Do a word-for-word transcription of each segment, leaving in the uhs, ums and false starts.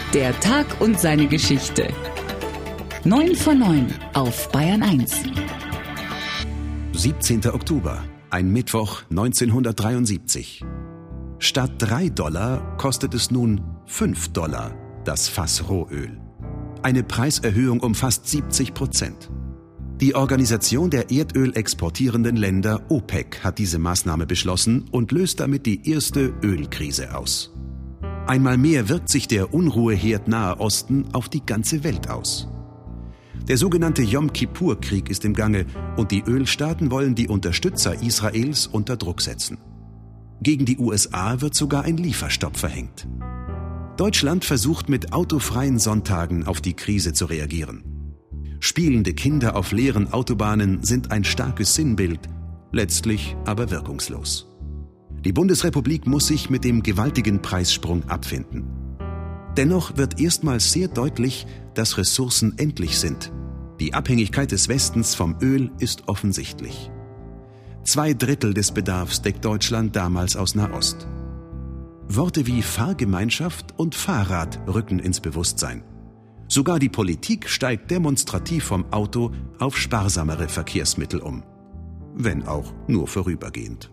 Der Tag und seine Geschichte. neun vor neun auf Bayern eins. siebzehnter Oktober, ein Mittwoch neunzehnhundertdreiundsiebzig. Statt drei Dollar kostet es nun fünf Dollar das Fass Rohöl. Eine Preiserhöhung um fast siebzig Prozent. Die Organisation der Erdöl exportierenden Länder OPEC hat diese Maßnahme beschlossen und löst damit die erste Ölkrise aus. Einmal mehr wirkt sich der Unruheherd Nahe Osten auf die ganze Welt aus. Der sogenannte Jom-Kippur-Krieg ist im Gange und die Ölstaaten wollen die Unterstützer Israels unter Druck setzen. Gegen die U S A wird sogar ein Lieferstopp verhängt. Deutschland versucht mit autofreien Sonntagen auf die Krise zu reagieren. Spielende Kinder auf leeren Autobahnen sind ein starkes Sinnbild, letztlich aber wirkungslos. Die Bundesrepublik muss sich mit dem gewaltigen Preissprung abfinden. Dennoch wird erstmals sehr deutlich, dass Ressourcen endlich sind. Die Abhängigkeit des Westens vom Öl ist offensichtlich. Zwei Drittel des Bedarfs deckt Deutschland damals aus Nahost. Worte wie Fahrgemeinschaft und Fahrrad rücken ins Bewusstsein. Sogar die Politik steigt demonstrativ vom Auto auf sparsamere Verkehrsmittel um. Wenn auch nur vorübergehend.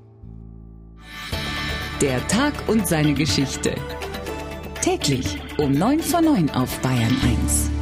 Der Tag und seine Geschichte. Täglich um neun vor neun auf Bayern eins.